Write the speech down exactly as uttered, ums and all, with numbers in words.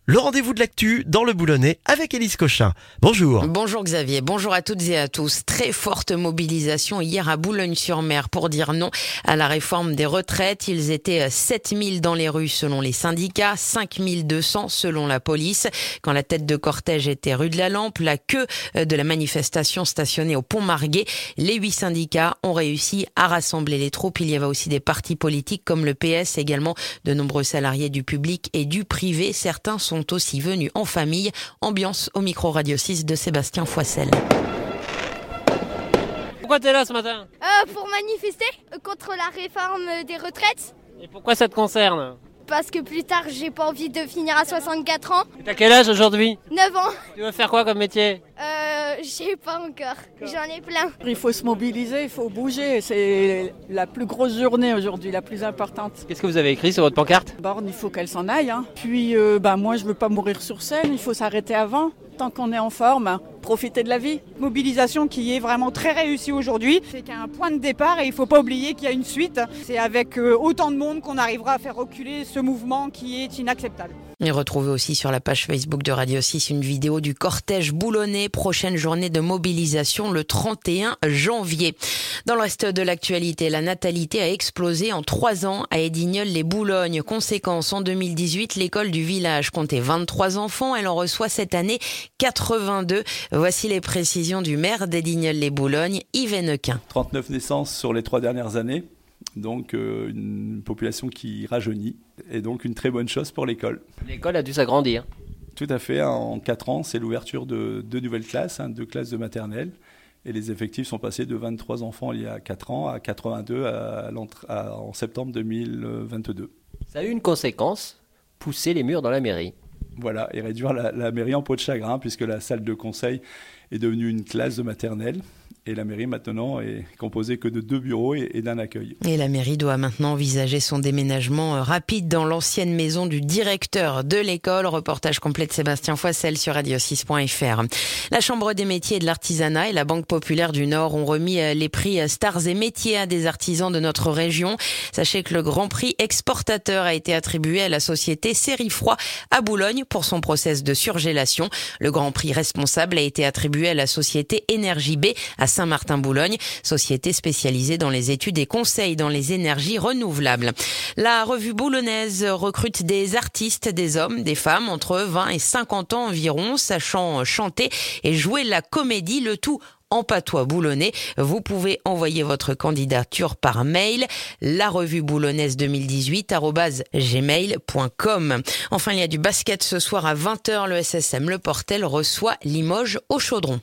Le rendez-vous de l'actu dans le Boulonnais avec Élise Cochin. Bonjour. Bonjour Xavier, bonjour à toutes et à tous. Très forte mobilisation hier à Boulogne-sur-Mer pour dire non à la réforme des retraites. Ils étaient sept mille dans les rues selon les syndicats, cinq mille deux cents selon la police. Quand la tête de cortège était rue de la Lampe, la queue de la manifestation stationnée au Pont Marguet, les huit syndicats ont réussi à rassembler les troupes. Il y avait aussi des partis politiques comme le P S, également de nombreux salariés du public et du privé. Certains sont aussi venus en famille. Ambiance au micro Radio six de Sébastien Foissel. Pourquoi t'es là ce matin ? euh, Pour manifester contre la réforme des retraites. Et pourquoi ça te concerne ? Parce que plus tard, j'ai pas envie de finir à soixante-quatre ans. Et t'as quel âge aujourd'hui ? neuf ans. Tu veux faire quoi comme métier ? Euh, je sais pas encore. J'en ai plein. Il faut se mobiliser, il faut bouger. C'est la plus grosse journée aujourd'hui, la plus importante. Qu'est-ce que vous avez écrit sur votre pancarte ? Borne, il faut qu'elle s'en aille. Hein. Puis, euh, bah, moi, je veux pas mourir sur scène. Il faut s'arrêter avant. Tant qu'on est en forme, profiter de la vie. Mobilisation qui est vraiment très réussie aujourd'hui. C'est qu'il y a un point de départ et il ne faut pas oublier qu'il y a une suite. C'est avec autant de monde qu'on arrivera à faire reculer ce mouvement qui est inacceptable. Et retrouvez aussi sur la page Facebook de Radio six une vidéo du cortège boulonnais. Prochaine journée de mobilisation le trente et un janvier. Dans le reste de l'actualité, la natalité a explosé en trois ans à Edigneul-les-Boulognes. Conséquence, en deux mille dix-huit, l'école du village comptait vingt-trois enfants. Elle en reçoit cette année quatre-vingt-deux. Voici les précisions du maire d'Edigneul-les-Boulognes, Yves Hennequin. trente-neuf naissances sur les trois dernières années. Donc euh, une population qui rajeunit et donc une très bonne chose pour l'école. L'école a dû s'agrandir. Tout à fait, en quatre ans, c'est l'ouverture de deux nouvelles classes, hein, deux classes de maternelle. Et les effectifs sont passés de vingt-trois enfants il y a quatre ans à quatre-vingt-deux à à, en septembre deux mille vingt-deux. Ça a eu une conséquence, pousser les murs dans la mairie. Voilà, et réduire la, la mairie en peau de chagrin puisque la salle de conseil est devenue une classe de maternelle. Et la mairie maintenant est composée que de deux bureaux et, et d'un accueil. Et la mairie doit maintenant envisager son déménagement rapide dans l'ancienne maison du directeur de l'école. Reportage complet de Sébastien Foissel sur radio six point f r. La Chambre des métiers et de l'artisanat et la Banque populaire du Nord ont remis les prix Stars et métiers à des artisans de notre région. Sachez que le grand prix exportateur a été attribué à la société Sérifroid à Boulogne pour son process de surgélation. Le grand prix responsable a été attribué à la société Énergie B à Saint-Martin-Boulogne, société spécialisée dans les études et conseils dans les énergies renouvelables. La revue boulonnaise recrute des artistes, des hommes, des femmes entre vingt et cinquante ans environ, sachant chanter et jouer la comédie, le tout en patois boulonnais. Vous pouvez envoyer votre candidature par mail, la revue boulonnaise deux mille dix-huit arobase gmail point com. Enfin, il y a du basket ce soir à vingt heures. Le S S M Le Portel reçoit Limoges au Chaudron.